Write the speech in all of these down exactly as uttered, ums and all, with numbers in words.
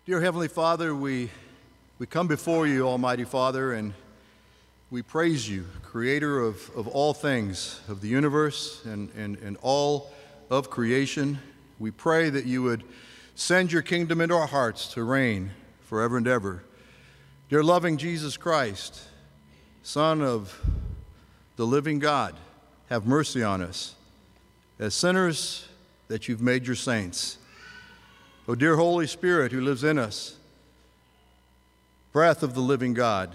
Dear Heavenly Father, we, we come before you, Almighty Father, and we praise you, creator of, of all things, of the universe and, and, and all of creation. We pray that you would send your kingdom into our hearts to reign forever and ever. Dear loving Jesus Christ, Son of the living God, have mercy on us as sinners that you've made your saints. O dear Holy Spirit who lives in us, breath of the living God,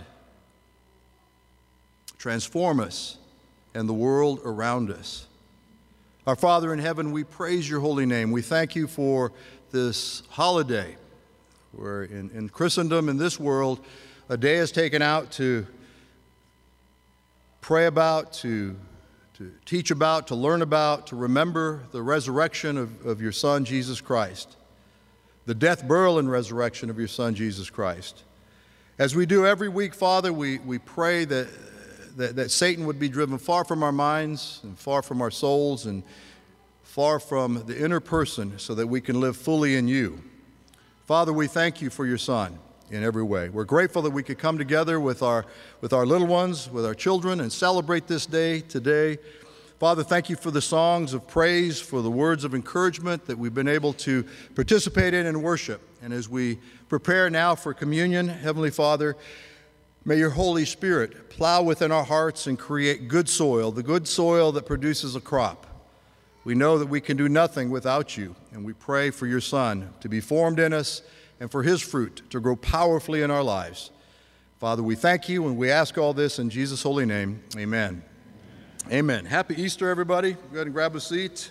transform us and the world around us. Our Father in heaven, we praise your holy name. We thank you for this holiday where in, in Christendom, in this world, a day is taken out to pray about, to, to teach about, to learn about, to remember the resurrection of, of your Son, Jesus Christ. The death, burial, and resurrection of your Son, Jesus Christ. As we do every week, Father, we, we pray that, that, that Satan would be driven far from our minds and far from our souls and far from the inner person so that we can live fully in you. Father, we thank you for your Son in every way. We're grateful that we could come together with our, with our little ones, with our children, and celebrate this day today. Father, thank you for the songs of praise, for the words of encouragement that we've been able to participate in and worship. And as we prepare now for communion, Heavenly Father, may your Holy Spirit plow within our hearts and create good soil, the good soil that produces a crop. We know that we can do nothing without you, and we pray for your Son to be formed in us and for his fruit to grow powerfully in our lives. Father, we thank you, and we ask all this in Jesus' holy name. Amen. Amen. Happy Easter, everybody. Go ahead and grab a seat.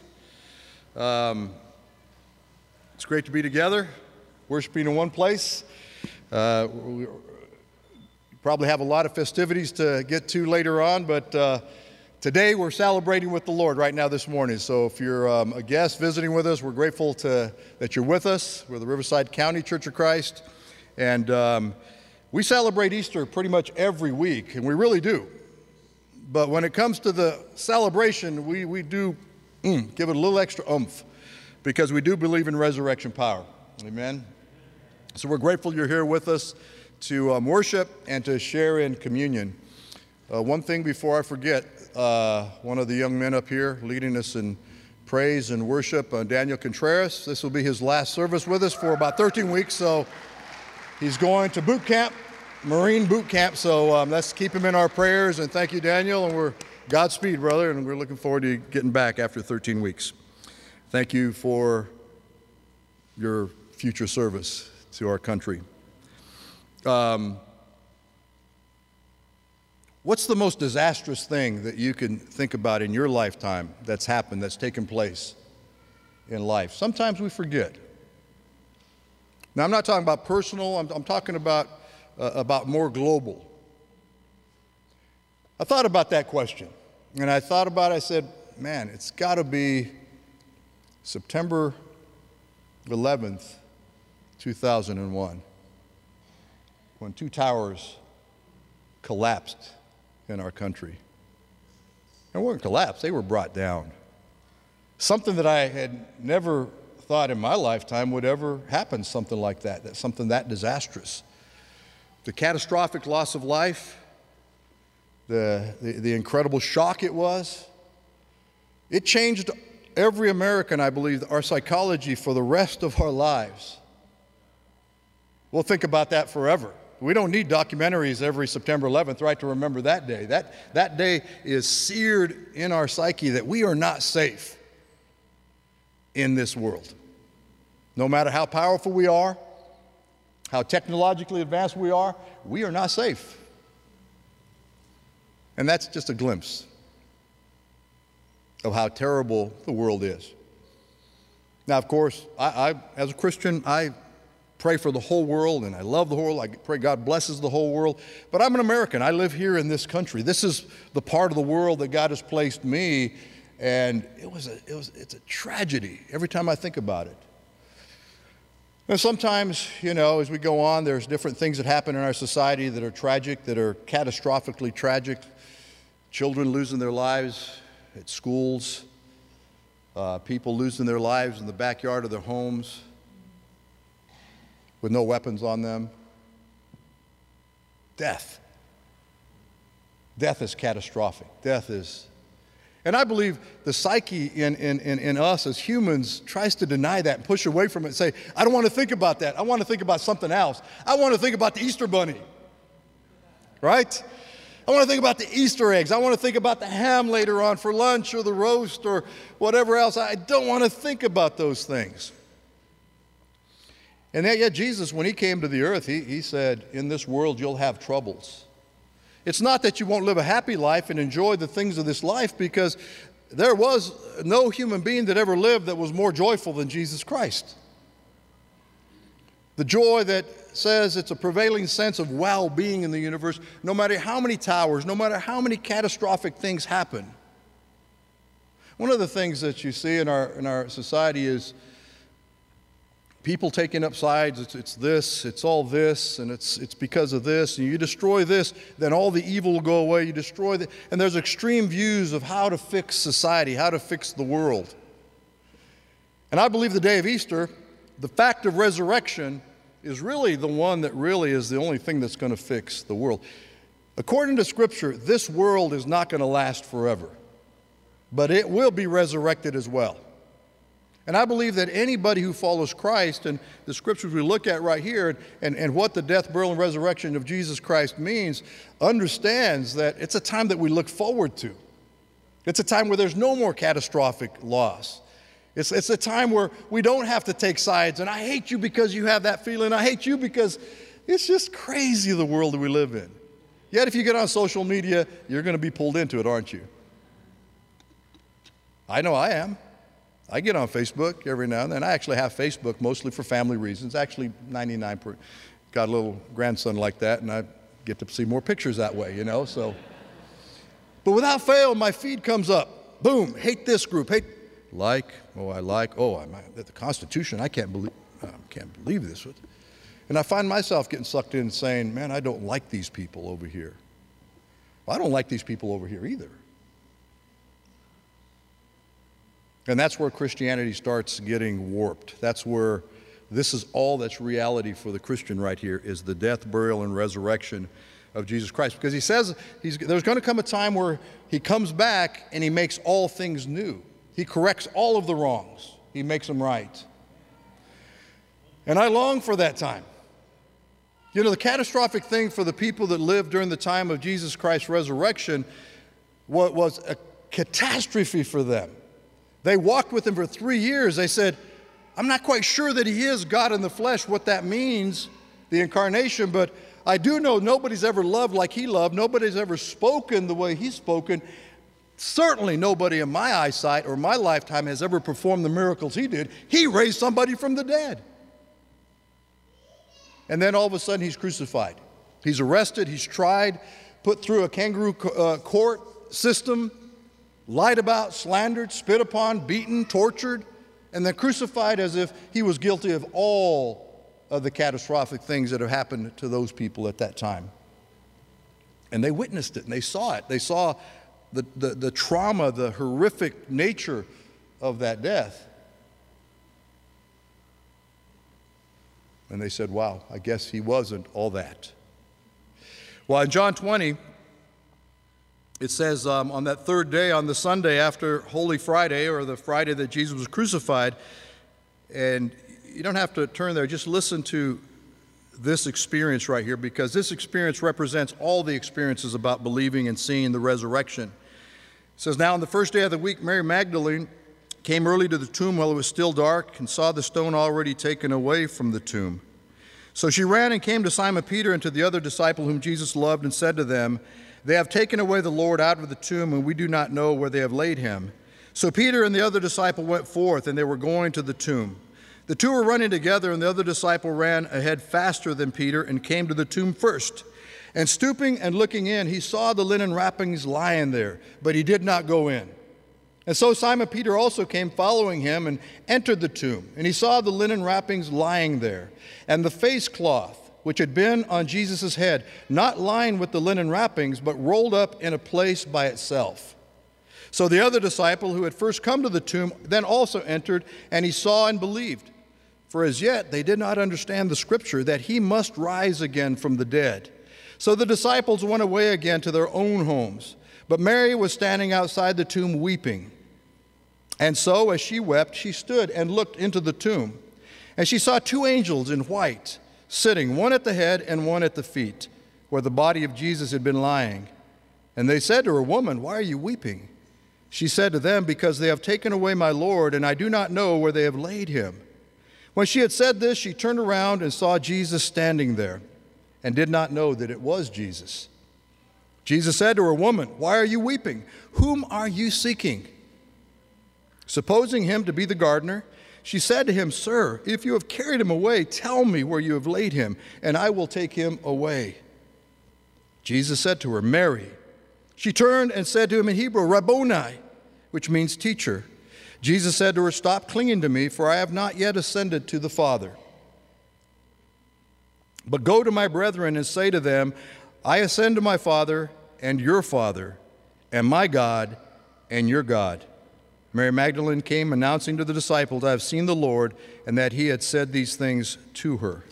Um, it's great to be together, worshiping in one place. Uh, we probably have a lot of festivities to get to later on, but uh, today we're celebrating with the Lord right now this morning. So if you're um, a guest visiting with us, we're grateful to, that you're with us. We're the Riverside County Church of Christ, and um, we celebrate Easter pretty much every week, and we really do. But when it comes to the celebration, we, we do mm, give it a little extra oomph because we do believe in resurrection power. Amen? So we're grateful you're here with us to um, worship and to share in communion. Uh, one thing before I forget, uh, one of the young men up here leading us in praise and worship, uh, Daniel Contreras, this will be his last service with us for about thirteen weeks, so he's going to boot camp. Marine boot camp, so um, let's keep him in our prayers, and thank you, Daniel, and we're Godspeed, brother, and we're looking forward to getting back after thirteen weeks. Thank you for your future service to our country. Um, what's the most disastrous thing that you can think about in your lifetime that's happened, that's taken place in life? Sometimes we forget. Now, I'm not talking about personal, I'm, I'm talking about Uh, about more global. I thought about that question, and I thought about it, I said, man, it's got to be September eleventh, two thousand one, when two towers collapsed in our country. They weren't collapsed, they were brought down. Something that I had never thought in my lifetime would ever happen, something like that, that something that disastrous. The catastrophic loss of life, the, the, the incredible shock it was, it changed every American, I believe, our psychology for the rest of our lives. We'll think about that forever. We don't need documentaries every September eleventh, right, to remember that day. That, that day is seared in our psyche that we are not safe in this world. No matter how powerful we are, how technologically advanced we are, we are not safe. And that's just a glimpse of how terrible the world is. Now, of course, I, I, as a Christian, I pray for the whole world, and I love the whole world. I pray God blesses the whole world. But I'm an American. I live here in this country. This is the part of the world that God has placed me, and it was a, it was, it's a tragedy every time I think about it. And sometimes, you know, as we go on, there's different things that happen in our society that are tragic, that are catastrophically tragic. Children losing their lives at schools, uh, people losing their lives in the backyard of their homes. with no weapons on them. Death. Death is catastrophic. Death is... And I believe the psyche in, in, in, in us as humans tries to deny that and push away from it and say, I don't want to think about that. I want to think about something else. I want to think about the Easter bunny. Right? I want to think about the Easter eggs. I want to think about the ham later on for lunch or the roast or whatever else. I don't want to think about those things. And yet, yet Jesus, when he came to the earth, he, he said, in this world you'll have troubles. It's not that you won't live a happy life and enjoy the things of this life, because there was no human being that ever lived that was more joyful than Jesus Christ. The joy that says it's a prevailing sense of well-being in the universe, no matter how many towers, no matter how many catastrophic things happen. One of the things that you see in our, in our society is people taking up sides. It's, it's this, it's all this, and it's, it's because of this. And you destroy this, then all the evil will go away. You destroy the, and there's extreme views of how to fix society, how to fix the world. And I believe the day of Easter, the fact of resurrection, is really the one that really is the only thing that's going to fix the world. According to Scripture, this world is not going to last forever, but it will be resurrected as well. And I believe that anybody who follows Christ, and the scriptures we look at right here, and, and what the death, burial, and resurrection of Jesus Christ means, understands that it's a time that we look forward to. It's a time where there's no more catastrophic loss. It's, it's a time where we don't have to take sides, and I hate you because you have that feeling. I hate you because it's just crazy, the world that we live in. Yet if you get on social media, you're going to be pulled into it, aren't you? I know I am. I get on Facebook every now and then. I actually have Facebook mostly for family reasons. Actually, ninety-nine percent. Got a little grandson like that, and I get to see more pictures that way, you know. So, but without fail, my feed comes up. Boom, hate this group, hate, like, oh, I like, oh, I'm the Constitution. I can't believe, I can't believe this. And I find myself getting sucked in saying, man, I don't like these people over here. Well, I don't like these people over here either. And that's where Christianity starts getting warped. That's where this is all that's reality for the Christian right here, is the death, burial, and resurrection of Jesus Christ. Because he says he's, there's going to come a time where he comes back and he makes all things new. He corrects all of the wrongs. He makes them right. And I long for that time. You know, the catastrophic thing for the people that lived during the time of Jesus Christ's resurrection was a catastrophe for them. They walked with him for three years. They said, I'm not quite sure that he is God in the flesh, what that means, the incarnation, but I do know nobody's ever loved like he loved. Nobody's ever spoken the way he's spoken. Certainly nobody in my eyesight or my lifetime has ever performed the miracles he did. He raised somebody from the dead. And then all of a sudden he's crucified. He's arrested, he's tried, put through a kangaroo uh, court system, lied about, slandered, spit upon, beaten, tortured, and then crucified as if he was guilty of all of the catastrophic things that have happened to those people at that time. And they witnessed it, and they saw it. They saw the, the, the trauma, the horrific nature of that death. And they said, wow, I guess he wasn't all that. Well, in John twenty, it says um, on that third day, on the Sunday after Holy Friday, or the Friday that Jesus was crucified, and you don't have to turn there, just listen to this experience right here, because this experience represents all the experiences about believing and seeing the resurrection. It says, now on the first day of the week, Mary Magdalene came early to the tomb while it was still dark and saw the stone already taken away from the tomb. So she ran and came to Simon Peter and to the other disciple whom Jesus loved, and said to them, they have taken away the Lord out of the tomb, and we do not know where they have laid him. So Peter and the other disciple went forth, and they were going to the tomb. The two were running together, and the other disciple ran ahead faster than Peter and came to the tomb first. And stooping and looking in, he saw the linen wrappings lying there, but he did not go in. And so Simon Peter also came following him and entered the tomb. And he saw the linen wrappings lying there, and the face cloth, which had been on Jesus' head, not lying with the linen wrappings, but rolled up in a place by itself. So the other disciple who had first come to the tomb then also entered, and he saw and believed. for as yet they did not understand the scripture that he must rise again from the dead. So the disciples went away again to their own homes. But Mary was standing outside the tomb weeping. And so as she wept, she stood and looked into the tomb. And she saw two angels in white, sitting, one at the head and one at the feet, where the body of Jesus had been lying. And they said to her, "Woman, why are you weeping?" She said to them, "Because they have taken away my Lord, and I do not know where they have laid him." When she had said this, she turned around and saw Jesus standing there, and did not know that it was Jesus. Jesus said to her, "Woman, why are you weeping? Whom are you seeking?" Supposing him to be the gardener, she said to him, "Sir, if you have carried him away, tell me where you have laid him, and I will take him away." Jesus said to her, "Mary." She turned and said to him in Hebrew, "Rabboni," which means teacher. Jesus said to her, "Stop clinging to me, for I have not yet ascended to the Father. But go to my brethren and say to them, I ascend to my Father and your Father, and my God and your God." Mary Magdalene came announcing to the disciples, "I have seen the Lord," and that he had said these things to her.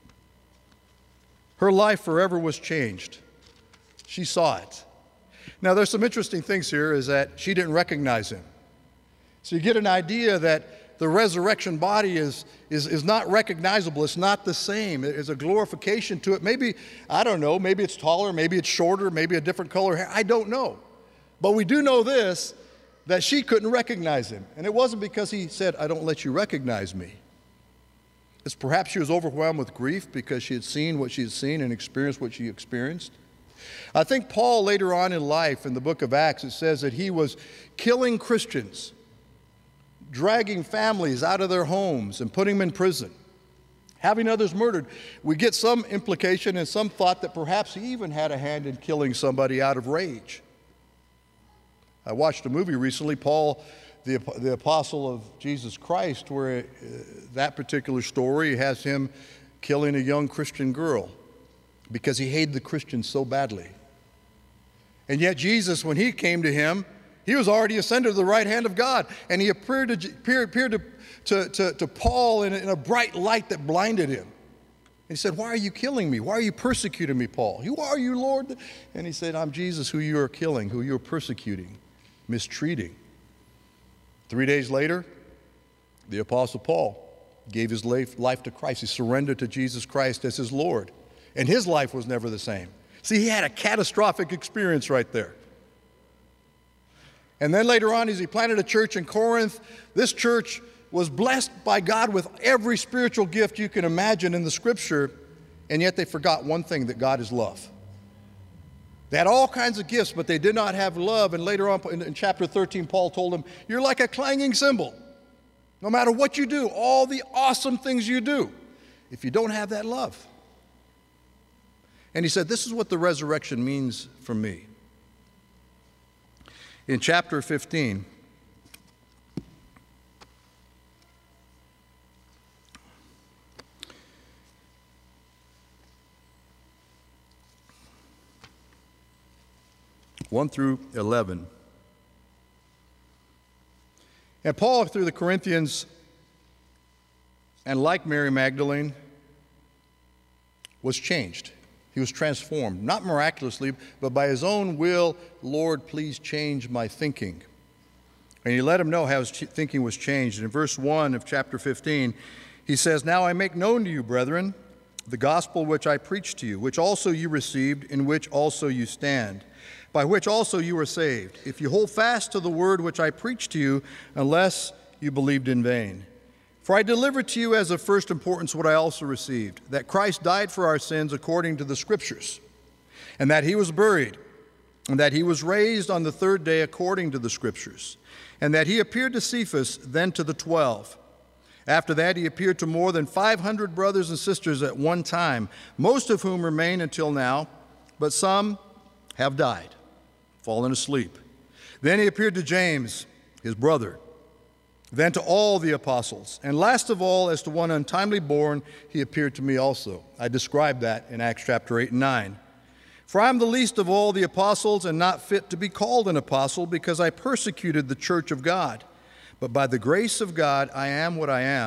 Her life forever was changed. She saw it. Now, there's some interesting things here, is that she didn't recognize him. So you get an idea that the resurrection body is, is, is not recognizable. It's not the same. There's a glorification to it. Maybe, I don't know, maybe it's taller, maybe it's shorter, maybe a different color hair. I don't know. But we do know this, that she couldn't recognize him. And it wasn't because he said, "I don't let you recognize me." It's perhaps she was overwhelmed with grief because she had seen what she had seen and experienced what she experienced. I think Paul, later on in life, in the book of Acts, it says that he was killing Christians, dragging families out of their homes and putting them in prison, having others murdered. We get some implication and some thought that perhaps he even had a hand in killing somebody out of rage. I watched a movie recently, Paul, the, the apostle of Jesus Christ, where uh, that particular story has him killing a young Christian girl because he hated the Christians so badly. And yet Jesus, when he came to him, he was already ascended to the right hand of God, and he appeared to, appeared, appeared to, to, to, to Paul in a, in a bright light that blinded him. And he said, "Why are you killing me? Why are you persecuting me, Paul? Who are you, Lord?" And he said, "I'm Jesus, who you are killing, who you are persecuting, mistreating." Three days later, the Apostle Paul gave his life, life to Christ. He surrendered to Jesus Christ as his Lord, and his life was never the same. See, he had a catastrophic experience right there. And then later on, as he planted a church in Corinth, this church was blessed by God with every spiritual gift you can imagine in the scripture, and yet they forgot one thing, that God is love. They had all kinds of gifts, but they did not have love. And later on in, in chapter thirteen, Paul told them, "You're like a clanging cymbal. No matter what you do, all the awesome things you do, if you don't have that love." And he said, "This is what the resurrection means for me." In chapter fifteen, one through eleven. And Paul, through the Corinthians, and like Mary Magdalene, was changed. He was transformed, not miraculously, but by his own will. "Lord, please change my thinking." And he let him know how his thinking was changed. And in verse one of chapter fifteen, he says, "Now I make known to you, brethren, the gospel which I preached to you, which also you received, in which also you stand, by which also you were saved, if you hold fast to the word which I preached to you, unless you believed in vain. For I delivered to you as of first importance what I also received, that Christ died for our sins according to the Scriptures, and that he was buried, and that he was raised on the third day according to the Scriptures, and that he appeared to Cephas, then to the twelve. After that he appeared to more than five hundred brothers and sisters at one time, most of whom remain until now, but some have died, fallen asleep. Then he appeared to James, his brother, then to all the apostles. And last of all, as to one untimely born, he appeared to me also." I described that in Acts chapter eight and nine. "For I am the least of all the apostles, and not fit to be called an apostle, because I persecuted the church of God. But by the grace of God I am what I am,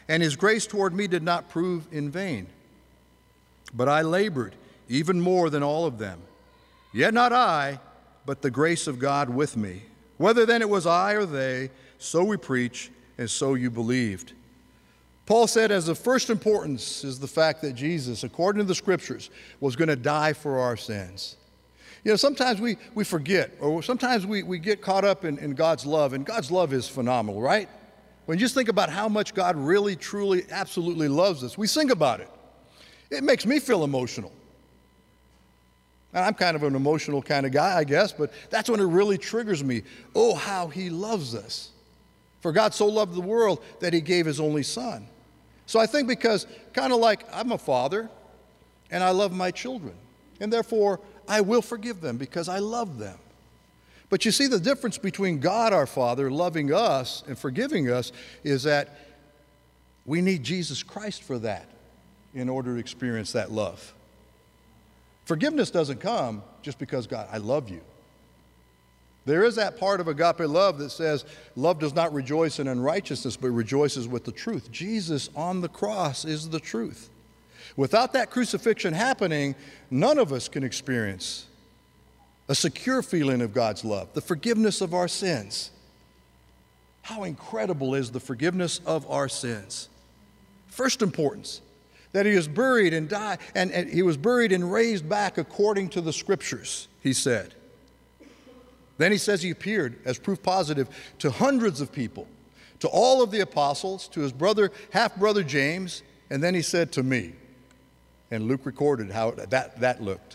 and his grace toward me did not prove in vain. But I labored even more than all of them. Yet not I, but the grace of God with me. Whether then it was I or they, so we preach, and so you believed. Paul said, as of first importance is the fact that Jesus, according to the Scriptures, was going to die for our sins. You know, sometimes we, we forget, or sometimes we, we get caught up in, in God's love, and God's love is phenomenal, right? When you just think about how much God really, truly, absolutely loves us, we sing about it. It makes me feel emotional. And I'm kind of an emotional kind of guy, I guess, but that's when it really triggers me. Oh, how he loves us. For God so loved the world that he gave his only son. So I think because, kind of like I'm a father, and I love my children, and therefore I will forgive them because I love them. But you see, the difference between God our Father loving us and forgiving us is that we need Jesus Christ for that in order to experience that love. Forgiveness doesn't come just because, God, I love you. There is that part of agape love that says, love does not rejoice in unrighteousness, but rejoices with the truth. Jesus on the cross is the truth. Without that crucifixion happening, none of us can experience a secure feeling of God's love, the forgiveness of our sins. How incredible is the forgiveness of our sins? First importance, that he was buried and died, and, and he was buried and raised back according to the Scriptures, he said. Then he says he appeared as proof positive to hundreds of people, to all of the apostles, to his brother, half-brother James, and then he said to me. And Luke recorded how that, that looked.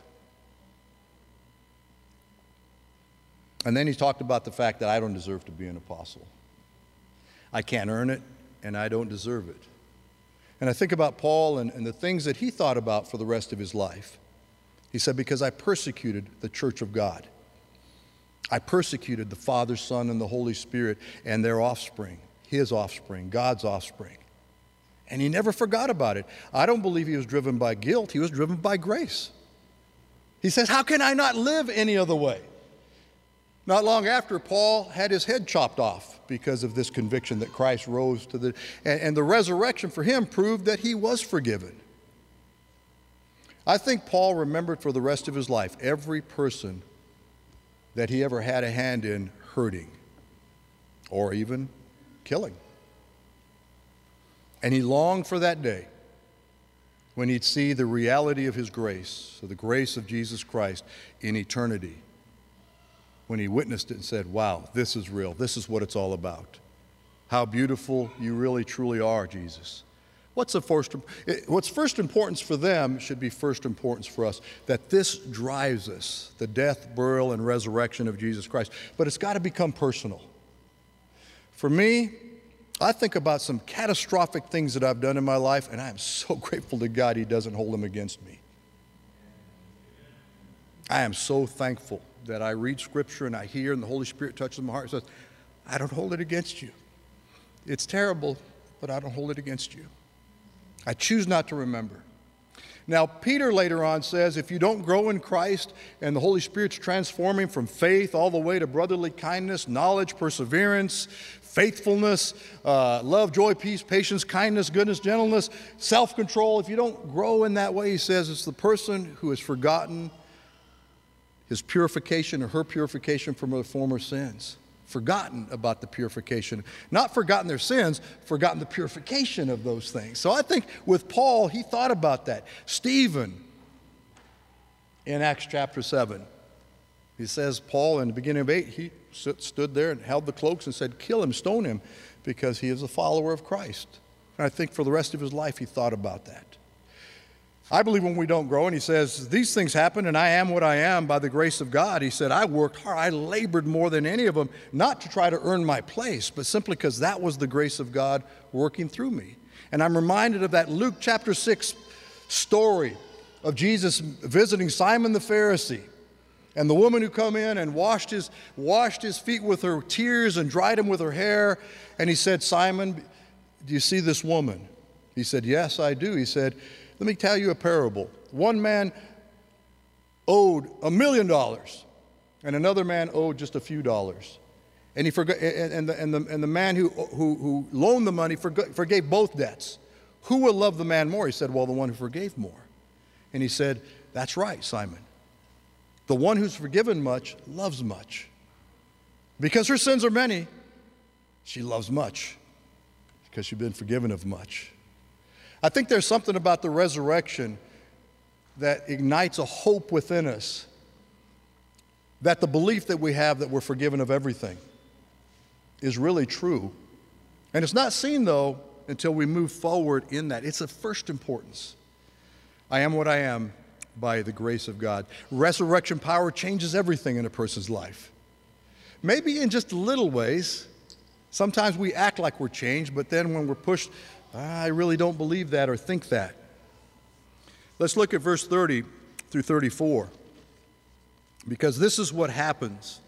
And then he talked about the fact that I don't deserve to be an apostle. I can't earn it, and I don't deserve it. And I think about Paul and, and the things that he thought about for the rest of his life. He said, because I persecuted the church of God. I persecuted the Father, Son, and the Holy Spirit and their offspring, his offspring, God's offspring. And he never forgot about it. I don't believe he was driven by guilt. He was driven by grace. He says, how can I not live any other way? Not long after, Paul had his head chopped off because of this conviction that Christ rose to the, and, and the resurrection for him proved that he was forgiven. I think Paul remembered for the rest of his life every person that he ever had a hand in hurting or even killing. And he longed for that day when he'd see the reality of his grace, so the grace of Jesus Christ in eternity. When he witnessed it and said, wow, this is real. This is what it's all about. How beautiful you really, truly are, Jesus. What's the first, what's first importance for them should be first importance for us, that this drives us, the death, burial, and resurrection of Jesus Christ. But it's got to become personal. For me, I think about some catastrophic things that I've done in my life, and I am so grateful to God he doesn't hold them against me. I am so thankful that I read Scripture and I hear and the Holy Spirit touches my heart and says, I don't hold it against you. It's terrible, but I don't hold it against you. I choose not to remember. Now, Peter later on says, if you don't grow in Christ and the Holy Spirit's transforming from faith all the way to brotherly kindness, knowledge, perseverance, faithfulness, uh, love, joy, peace, patience, kindness, goodness, gentleness, self-control, if you don't grow in that way, he says, it's the person who has forgotten his purification or her purification from their former sins. Forgotten about the purification. Not forgotten their sins, forgotten the purification of those things. So I think with Paul, he thought about that. Stephen, in Acts chapter seven, he says, Paul, in the beginning of eight, he stood there and held the cloaks and said, kill him, stone him, because he is a follower of Christ. And I think for the rest of his life, he thought about that. I believe when we don't grow, and he says, these things happen, and I am what I am by the grace of God. He said, I worked hard. I labored more than any of them, not to try to earn my place, but simply because that was the grace of God working through me. And I'm reminded of that Luke chapter six story of Jesus visiting Simon the Pharisee, and the woman who come in and washed his, washed his feet with her tears and dried them with her hair. And he said, Simon, do you see this woman? He said, yes, I do. He said, let me tell you a parable. One man owed a million dollars, and another man owed just a few dollars. And he forgot, and, and, the, and, the, and the man who, who, who loaned the money forgot, forgave both debts. Who will love the man more? He said, well, the one who forgave more. And he said, that's right, Simon. The one who's forgiven much loves much. Because her sins are many, she loves much, because she's been forgiven of much. I think there's something about the resurrection that ignites a hope within us, that the belief that we have that we're forgiven of everything is really true. And it's not seen, though, until we move forward in that. It's of first importance. I am what I am by the grace of God. Resurrection power changes everything in a person's life. Maybe in just little ways. Sometimes we act like we're changed, but then when we're pushed, I really don't believe that or think that. Let's look at verse thirty through thirty-four, because this is what happens.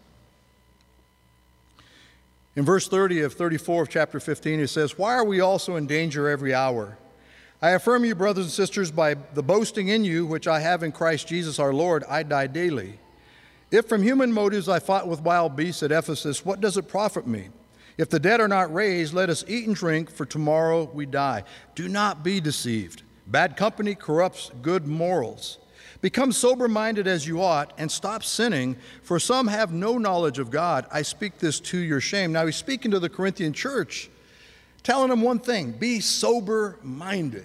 In verse thirty of thirty-four of chapter fifteen, it says, why are we also in danger every hour? I affirm you, brothers and sisters, by the boasting in you, which I have in Christ Jesus our Lord, I die daily. If from human motives I fought with wild beasts at Ephesus, what does it profit me? If the dead are not raised, let us eat and drink, for tomorrow we die. Do not be deceived. Bad company corrupts good morals. Become sober-minded as you ought, and stop sinning, for some have no knowledge of God. I speak this to your shame. Now he's speaking to the Corinthian church, telling them one thing: be sober-minded.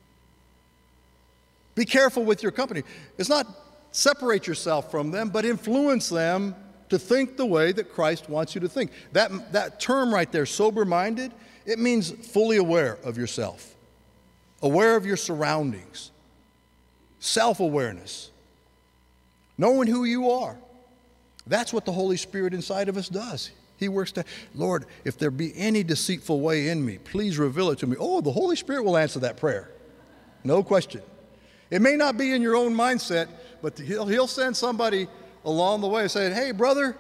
Be careful with your company. It's not separate yourself from them, but influence them to think the way that Christ wants you to think. That, that term right there, sober-minded, it means fully aware of yourself, aware of your surroundings, self-awareness, knowing who you are. That's what the Holy Spirit inside of us does. He works to, Lord, if there be any deceitful way in me, please reveal it to me. Oh, the Holy Spirit will answer that prayer. No question. It may not be in your own mindset, but he'll, he'll send somebody along the way saying, hey, brother,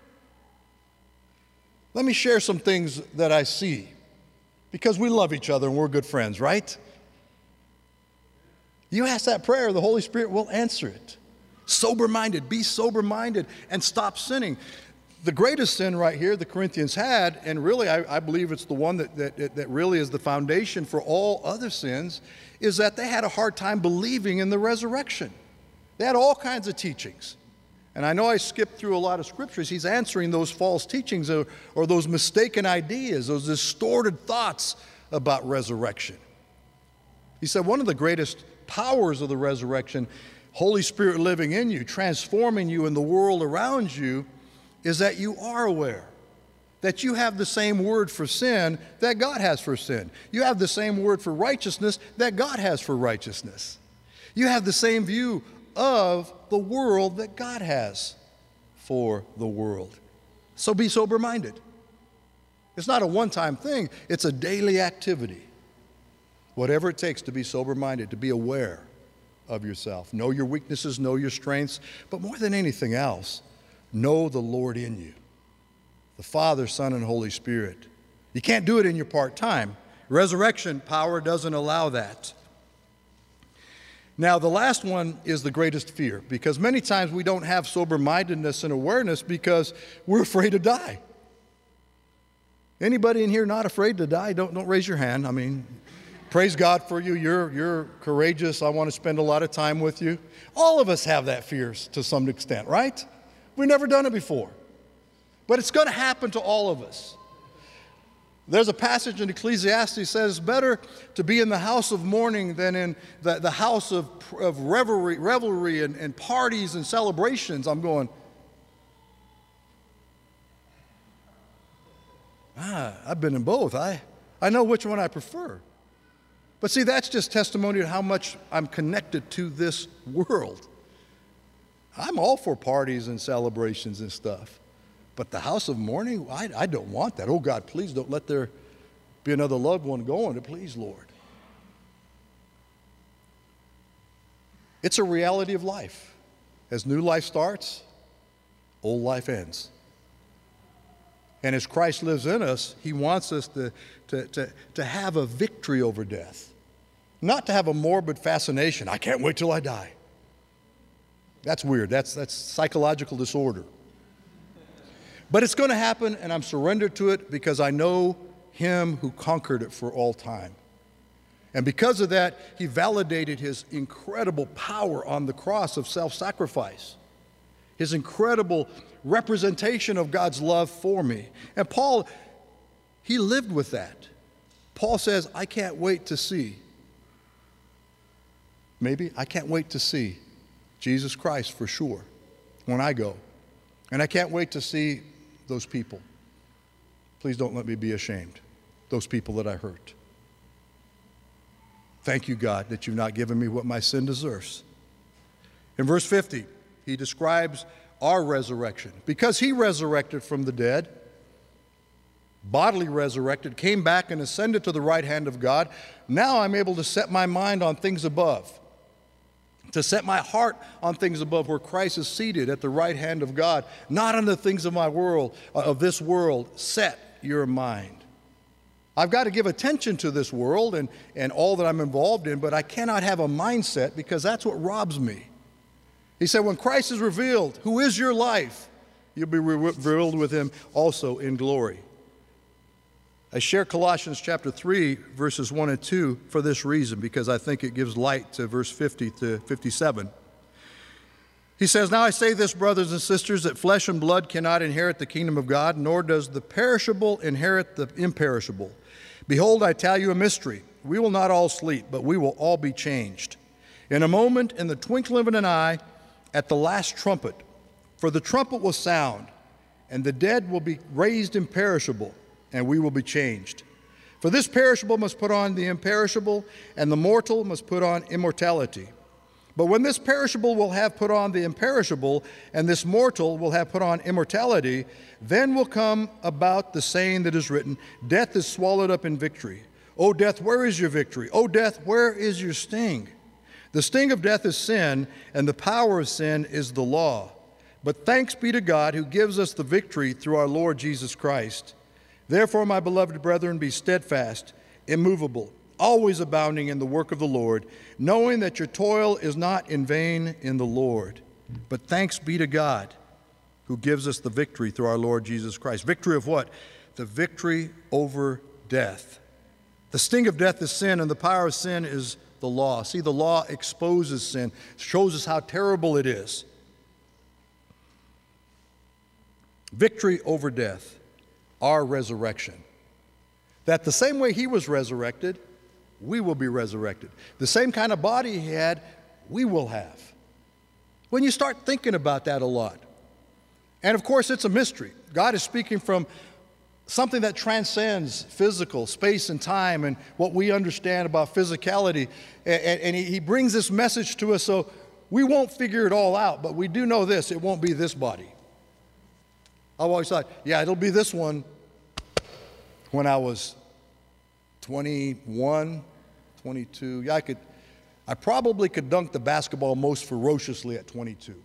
let me share some things that I see, because we love each other and we're good friends, right? You ask that prayer, the Holy Spirit will answer it. Sober-minded, be sober-minded, and stop sinning. The greatest sin right here the Corinthians had, and really I, I believe it's the one that, that, that really is the foundation for all other sins, is that they had a hard time believing in the resurrection. They had all kinds of teachings. And I know I skipped through a lot of scriptures. He's answering those false teachings or, or those mistaken ideas, those distorted thoughts about resurrection. He said one of the greatest powers of the resurrection, Holy Spirit living in you, transforming you in the world around you, is that you are aware that you have the same word for sin that God has for sin. You have the same word for righteousness that God has for righteousness. You have the same view of the world that God has for the world. So be sober-minded. It's not a one-time thing. It's a daily activity. Whatever it takes to be sober-minded, to be aware of yourself. Know your weaknesses, know your strengths, but more than anything else, know the Lord in you. The Father, Son, and Holy Spirit. You can't do it in your part-time. Resurrection power doesn't allow that. Now, the last one is the greatest fear, because many times we don't have sober-mindedness and awareness because we're afraid to die. Anybody in here not afraid to die? Don't, don't raise your hand. I mean, praise God for you. You're, you're courageous. I want to spend a lot of time with you. All of us have that fear to some extent, right? We've never done it before. But it's going to happen to all of us. There's a passage in Ecclesiastes that says, it's better to be in the house of mourning than in the, the house of, of revelry, revelry and, and parties and celebrations. I'm going, ah, I've been in both. I, I know which one I prefer. But see, that's just testimony to how much I'm connected to this world. I'm all for parties and celebrations and stuff. But the house of mourning, I, I don't want that. Oh, God, please don't let there be another loved one going. Please, Lord. It's a reality of life. As new life starts, old life ends. And as Christ lives in us, he wants us to, to, to, to have a victory over death. Not to have a morbid fascination. I can't wait till I die. That's weird. That's, that's psychological disorder. But it's going to happen, and I'm surrendered to it because I know him who conquered it for all time. And because of that, he validated his incredible power on the cross of self-sacrifice, his incredible representation of God's love for me. And Paul, he lived with that. Paul says, I can't wait to see. Maybe I can't wait to see Jesus Christ for sure when I go. And I can't wait to see those people. Please don't let me be ashamed. Those people that I hurt. Thank you, God, that you've not given me what my sin deserves. In verse fifty, he describes our resurrection. Because he resurrected from the dead, bodily resurrected, came back and ascended to the right hand of God, now I'm able to set my mind on things above, to set my heart on things above where Christ is seated at the right hand of God, not on the things of my world, of this world. Set your mind. I've got to give attention to this world and, and all that I'm involved in, but I cannot have a mindset because that's what robs me. He said, when Christ is revealed, who is your life, you'll be revealed with him also in glory. I share Colossians chapter three, verses one and two for this reason, because I think it gives light to verse fifty to fifty-seven. He says, now I say this, brothers and sisters, that flesh and blood cannot inherit the kingdom of God, nor does the perishable inherit the imperishable. Behold, I tell you a mystery. We will not all sleep, but we will all be changed. In a moment, in the twinkling of an eye, at the last trumpet. For the trumpet will sound, and the dead will be raised imperishable, and we will be changed. For this perishable must put on the imperishable, and the mortal must put on immortality. But when this perishable will have put on the imperishable, and this mortal will have put on immortality, then will come about the saying that is written, death is swallowed up in victory. O death, where is your victory? O death, where is your sting? The sting of death is sin, and the power of sin is the law. But thanks be to God who gives us the victory through our Lord Jesus Christ. Therefore, my beloved brethren, be steadfast, immovable, always abounding in the work of the Lord, knowing that your toil is not in vain in the Lord. But thanks be to God who gives us the victory through our Lord Jesus Christ. Victory of what? The victory over death. The sting of death is sin, and the power of sin is the law. See, the law exposes sin, shows us how terrible it is. Victory over death, our resurrection. That the same way he was resurrected, we will be resurrected. The same kind of body he had, we will have. When you start thinking about that a lot, and of course it's a mystery. God is speaking from something that transcends physical, space and time and what we understand about physicality. And, and he, he brings this message to us so we won't figure it all out, but we do know this, it won't be this body. I've always thought, yeah, it'll be this one when I was twenty-one, twenty-two. Yeah, I could, I probably could dunk the basketball most ferociously at twenty-two.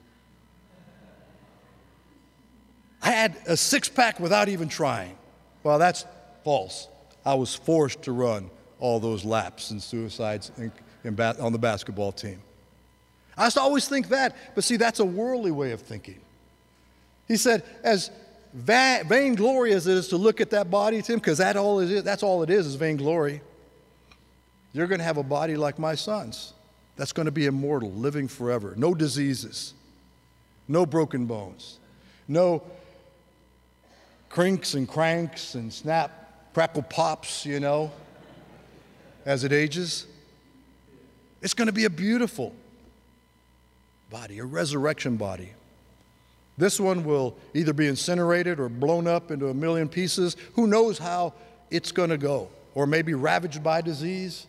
I had a six-pack without even trying. Well, that's false. I was forced to run all those laps and suicides in, in ba- on the basketball team. I used to always think that, but see, that's a worldly way of thinking. He said, as va- vainglory as it is to look at that body, Tim, because that all it is, that's all it is, is vainglory. You're going to have a body like my son's. That's going to be immortal, living forever. No diseases, no broken bones, no crinks and cranks and snap, crackle pops, you know, as it ages. It's going to be a beautiful body, a resurrection body. This one will either be incinerated or blown up into a million pieces. Who knows how it's going to go? Or maybe ravaged by disease.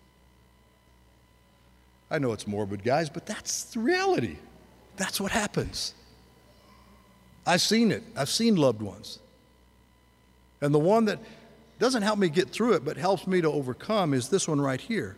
I know it's morbid, guys, but that's the reality. That's what happens. I've seen it. I've seen loved ones. And the one that doesn't help me get through it, but helps me to overcome is this one right here.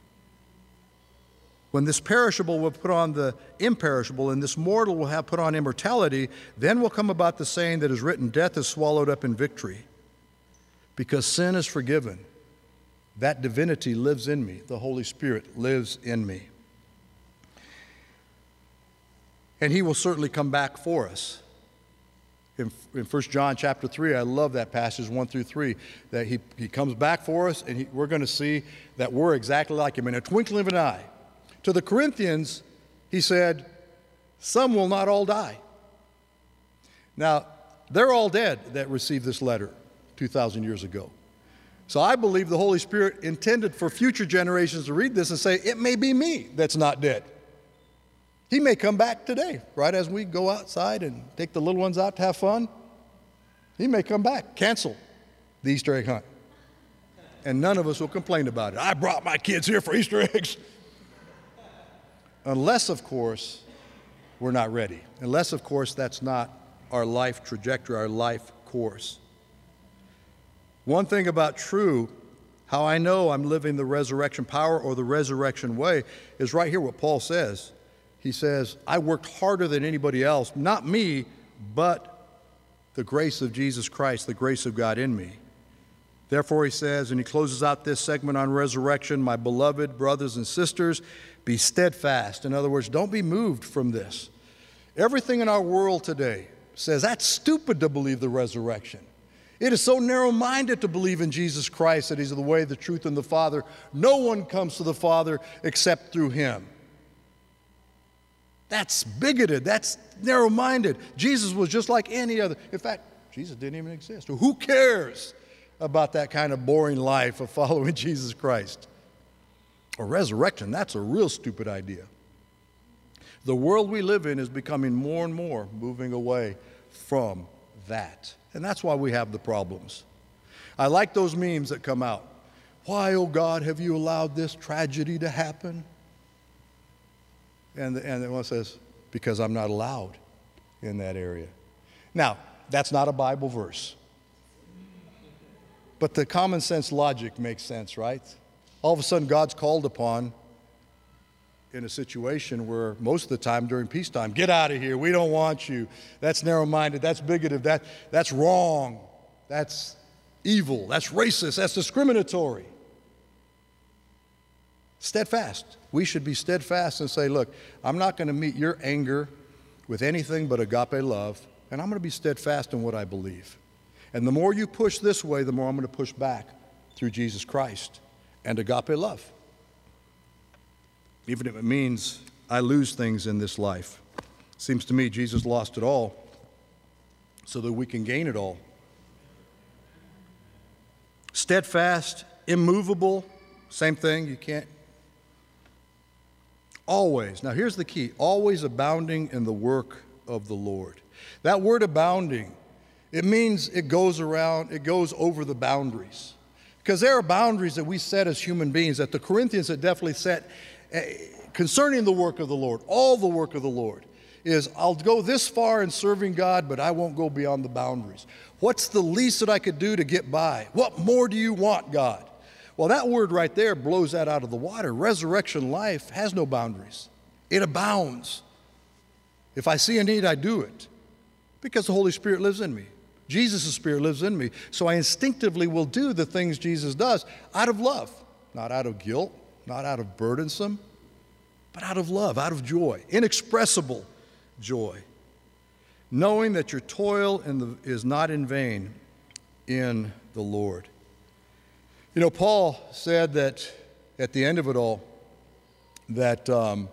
When this perishable will put on the imperishable, and this mortal will have put on immortality, then will come about the saying that is written, death is swallowed up in victory. Because sin is forgiven. That divinity lives in me. The Holy Spirit lives in me. And he will certainly come back for us. In, in First John chapter three, I love that passage, one through three, that he, he comes back for us, and he, we're going to see that we're exactly like him in a twinkling of an eye. To the Corinthians, he said, some will not all die. Now, they're all dead that received this letter two thousand years ago. So I believe the Holy Spirit intended for future generations to read this and say, it may be me that's not dead. He may come back today, right as we go outside and take the little ones out to have fun. He may come back, cancel the Easter egg hunt. And none of us will complain about it. I brought my kids here for Easter eggs. Unless, of course, we're not ready. Unless, of course, that's not our life trajectory, our life course. One thing about true, how I know I'm living the resurrection power or the resurrection way, is right here what Paul says. He says, I worked harder than anybody else, not me, but the grace of Jesus Christ, the grace of God in me. Therefore, he says, and he closes out this segment on resurrection, my beloved brothers and sisters, be steadfast. In other words, don't be moved from this. Everything in our world today says that's stupid to believe the resurrection. It is so narrow-minded to believe in Jesus Christ, that he's the way, the truth, and the Father. No one comes to the Father except through him. That's bigoted. That's narrow-minded. Jesus was just like any other. In fact, Jesus didn't even exist. Who cares about that kind of boring life of following Jesus Christ? A resurrection, that's a real stupid idea. The world we live in is becoming more and more moving away from that. And that's why we have the problems. I like those memes that come out. Why, oh God, have you allowed this tragedy to happen? And, the, and one says, because I'm not allowed in that area. Now, that's not a Bible verse. But the common sense logic makes sense, right? All of a sudden, God's called upon in a situation where most of the time during peacetime, get out of here, we don't want you. That's narrow-minded, that's bigoted, that, that's wrong, that's evil, that's racist, that's discriminatory. Steadfast. We should be steadfast and say, look, I'm not going to meet your anger with anything but agape love, and I'm going to be steadfast in what I believe. And the more you push this way, the more I'm going to push back through Jesus Christ and agape love. Even if it means I lose things in this life. Seems to me Jesus lost it all so that we can gain it all. Steadfast, immovable, same thing, you can't. Always, now here's the key, always abounding in the work of the Lord. That word abounding, it means it goes around, it goes over the boundaries. Because there are boundaries that we set as human beings that the Corinthians had definitely set uh, concerning the work of the Lord. All the work of the Lord is, I'll go this far in serving God, but I won't go beyond the boundaries. What's the least that I could do to get by? What more do you want, God? Well, that word right there blows that out of the water. Resurrection life has no boundaries. It abounds. If I see a need, I do it because the Holy Spirit lives in me. Jesus' Spirit lives in me. So I instinctively will do the things Jesus does out of love, not out of guilt, not out of burdensome, but out of love, out of joy, inexpressible joy, knowing that your toil in the, is not in vain in the Lord. You know, Paul said that at the end of it all, that um,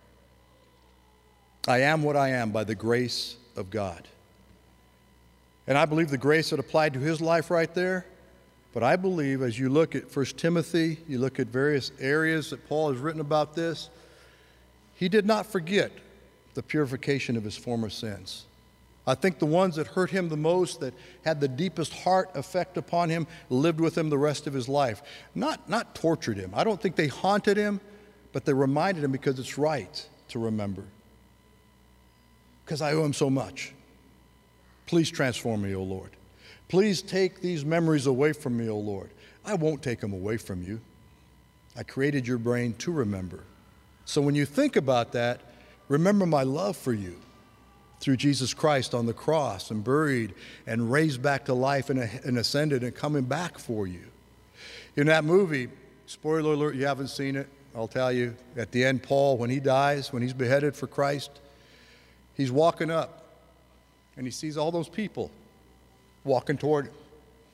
I am what I am by the grace of God. And I believe the grace that applied to his life right there, but I believe as you look at First Timothy, you look at various areas that Paul has written about this, he did not forget the purification of his former sins. I think the ones that hurt him the most, that had the deepest heart effect upon him, lived with him the rest of his life. Not, not tortured him. I don't think they haunted him, but they reminded him because it's right to remember. Because I owe him so much. Please transform me, O Lord. Please take these memories away from me, O Lord. I won't take them away from you. I created your brain to remember. So when you think about that, remember my love for you through Jesus Christ on the cross and buried and raised back to life and, and ascended and coming back for you. In that movie, spoiler alert, you haven't seen it, I'll tell you, at the end, Paul, when he dies, when he's beheaded for Christ, he's walking up And he sees all those people walking toward him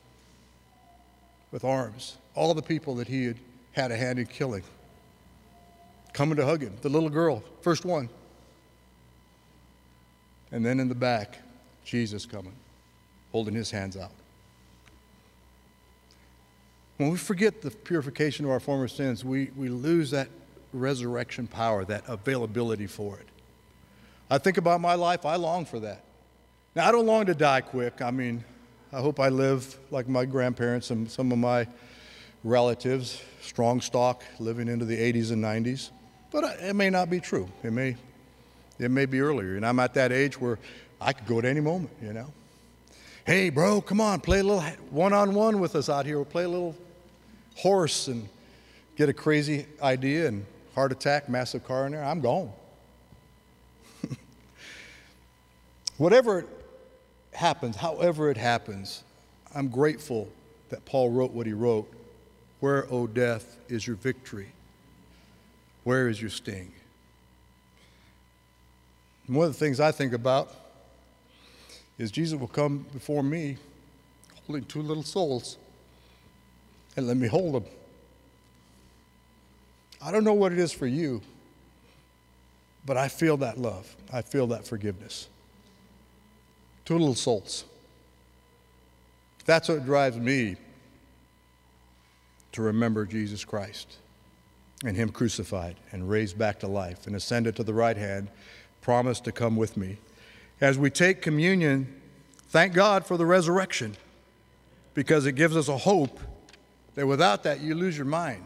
with arms. All the people that he had had a hand in killing, coming to hug him. The little girl, first one. And then in the back, Jesus coming, holding his hands out. When we forget the purification of our former sins, we, we lose that resurrection power, that availability for it. I think about my life, I long for that. Now, I don't long to die quick. I mean, I hope I live like my grandparents and some of my relatives, strong stock, living into the eighties and nineties. But it may not be true. It may, it may be earlier. And I'm at that age where I could go at any moment, you know. Hey, bro, come on, play a little one-on-one with us out here. We'll play a little horse and get a crazy idea and heart attack, massive car in there. I'm gone. Whatever happens, however it happens, I'm grateful that Paul wrote what he wrote. Where, O death, is your victory? Where is your sting? And one of the things I think about is Jesus will come before me holding two little souls and let me hold them. I don't know what it is for you, but I feel that love. I feel that forgiveness. Two little souls. That's what drives me to remember Jesus Christ and him crucified and raised back to life and ascended to the right hand, promised to come with me. As we take communion, thank God for the resurrection, because it gives us a hope that without that you lose your mind.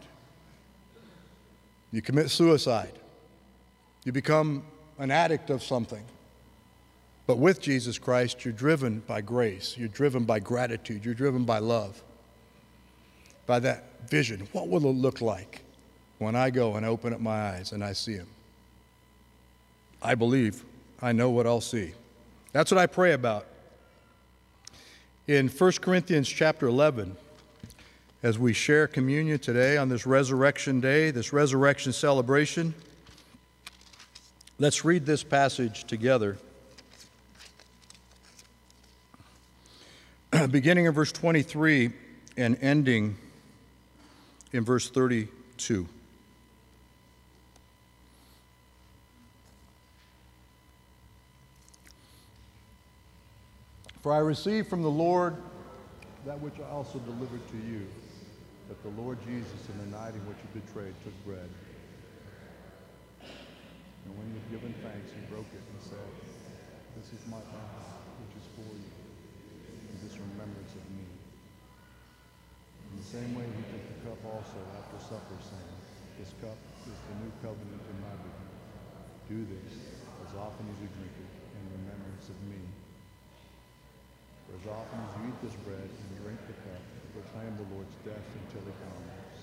You commit suicide. You become an addict of something. But with Jesus Christ, you're driven by grace. You're driven by gratitude. You're driven by love, by that vision. What will it look like when I go and open up my eyes and I see him? I believe I know what I'll see. That's what I pray about. In First Corinthians chapter eleven, as we share communion today on this resurrection day, this resurrection celebration, let's read this passage together. Beginning in verse twenty-three and ending in verse thirty-two. For I received from the Lord that which I also delivered to you, that the Lord Jesus, in the night in which he betrayed, took bread. And when he had given thanks, he broke it and said, "This is my body, which is for you. In this remembrance of me." In the same way he took the cup also after supper, saying, "This cup is the new covenant in my blood. Do this as often as you drink it in remembrance of me. For as often as you eat this bread and drink the cup, you proclaim the Lord's death until he comes.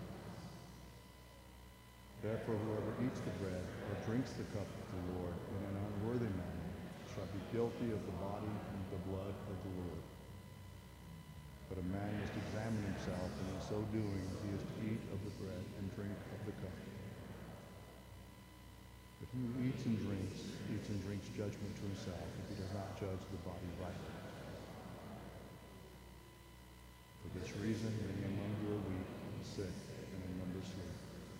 Therefore whoever eats the bread or drinks the cup of the Lord in an unworthy manner shall be guilty of the body and the blood of the Lord. But a man must examine himself, and in so doing he is to eat of the bread and drink of the cup. But he who eats and drinks, eats and drinks judgment to himself, if he does not judge the body rightly. For this reason many among you are weak and sick, and in numbers sleep.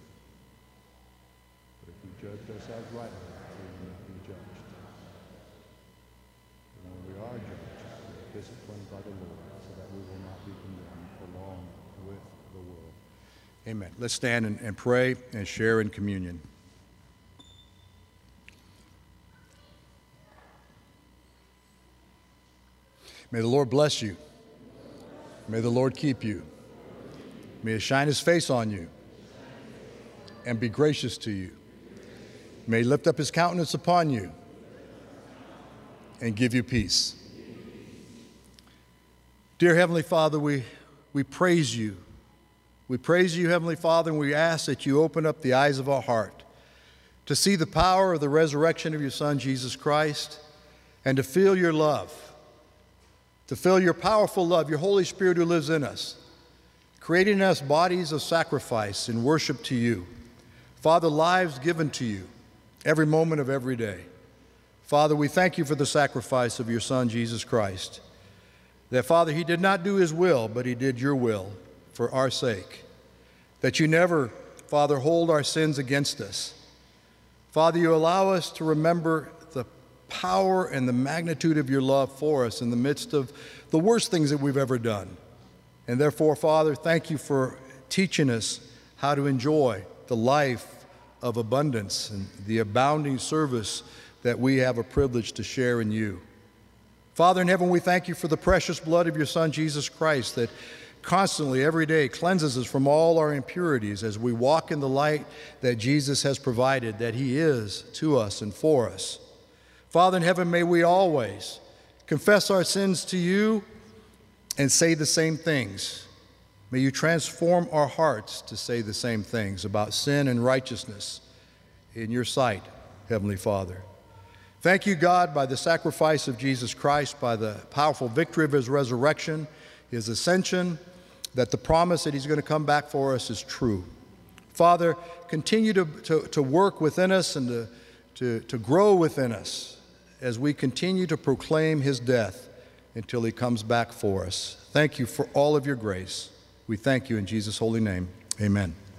But if we judge ourselves rightly, we will not be judged. But when we are judged, we are disciplined by the Lord, so that we will not be condemned along with the world. Amen. Let's stand and, and pray and share in communion. May the Lord bless you. May the Lord keep you. May he shine his face on you and be gracious to you. May he lift up his countenance upon you and give you peace. Dear Heavenly Father, we, we praise you. We praise you, Heavenly Father, and we ask that you open up the eyes of our heart to see the power of the resurrection of your Son, Jesus Christ, and to feel your love, to feel your powerful love, your Holy Spirit who lives in us, creating in us bodies of sacrifice and worship to you. Father, lives given to you every moment of every day. Father, we thank you for the sacrifice of your Son, Jesus Christ. That, Father, he did not do his will, but he did your will for our sake. That you never, Father, hold our sins against us. Father, you allow us to remember the power and the magnitude of your love for us in the midst of the worst things that we've ever done. And therefore, Father, thank you for teaching us how to enjoy the life of abundance and the abounding service that we have a privilege to share in you. Father in heaven, we thank you for the precious blood of your Son, Jesus Christ, that constantly, every day, cleanses us from all our impurities as we walk in the light that Jesus has provided, that he is to us and for us. Father in heaven, may we always confess our sins to you and say the same things. May you transform our hearts to say the same things about sin and righteousness in your sight, Heavenly Father. Thank you, God, by the sacrifice of Jesus Christ, by the powerful victory of his resurrection, his ascension, that the promise that he's going to come back for us is true. Father, continue to, to, to work within us and to, to, to grow within us as we continue to proclaim his death until he comes back for us. Thank you for all of your grace. We thank you in Jesus' holy name. Amen.